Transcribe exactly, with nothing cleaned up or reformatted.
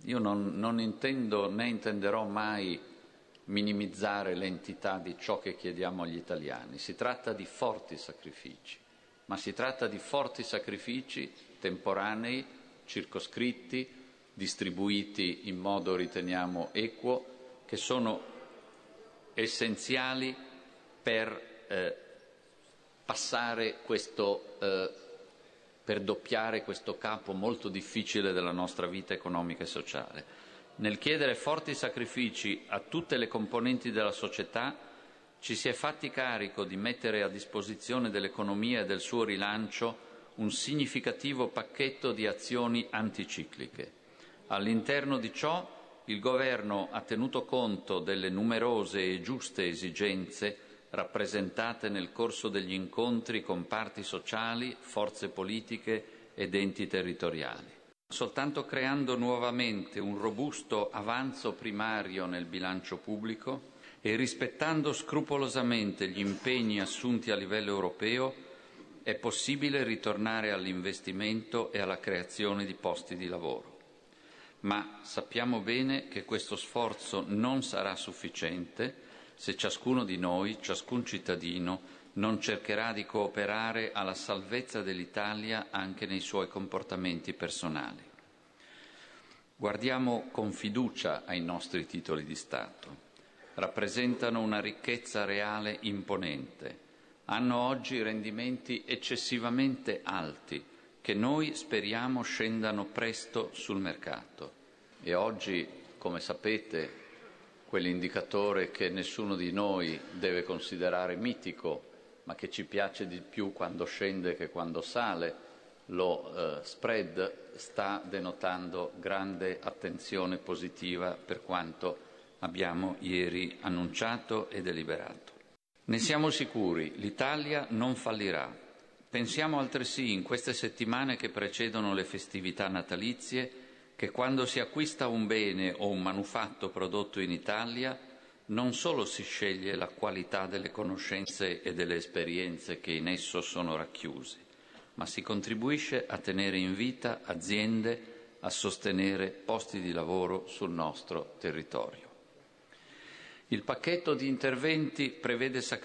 Io non, non intendo né intenderò mai minimizzare l'entità di ciò che chiediamo agli italiani. Si tratta di forti sacrifici, ma si tratta di forti sacrifici temporanei, circoscritti, distribuiti in modo, riteniamo, equo, che sono essenziali per eh, passare questo, eh, per doppiare questo capo molto difficile della nostra vita economica e sociale. Nel chiedere forti sacrifici a tutte le componenti della società, ci si è fatti carico di mettere a disposizione dell'economia e del suo rilancio un significativo pacchetto di azioni anticicliche. All'interno di ciò, il Governo ha tenuto conto delle numerose e giuste esigenze rappresentate nel corso degli incontri con parti sociali, forze politiche ed enti territoriali. Soltanto creando nuovamente un robusto avanzo primario nel bilancio pubblico e rispettando scrupolosamente gli impegni assunti a livello europeo è possibile ritornare all'investimento e alla creazione di posti di lavoro. Ma sappiamo bene che questo sforzo non sarà sufficiente se ciascuno di noi, ciascun cittadino, non cercherà di cooperare alla salvezza dell'Italia anche nei suoi comportamenti personali. Guardiamo con fiducia ai nostri titoli di Stato. Rappresentano una ricchezza reale imponente. Hanno oggi rendimenti eccessivamente alti che noi speriamo scendano presto sul mercato. E oggi, come sapete, quell'indicatore che nessuno di noi deve considerare mitico, ma che ci piace di più quando scende che quando sale, lo eh, spread, sta denotando grande attenzione positiva per quanto abbiamo ieri annunciato e deliberato. Ne siamo sicuri, l'Italia non fallirà. Pensiamo altresì in queste settimane che precedono le festività natalizie che quando si acquista un bene o un manufatto prodotto in Italia non solo si sceglie la qualità delle conoscenze e delle esperienze che in esso sono racchiuse, ma si contribuisce a tenere in vita aziende, a sostenere posti di lavoro sul nostro territorio. Il pacchetto di interventi prevede sacrifici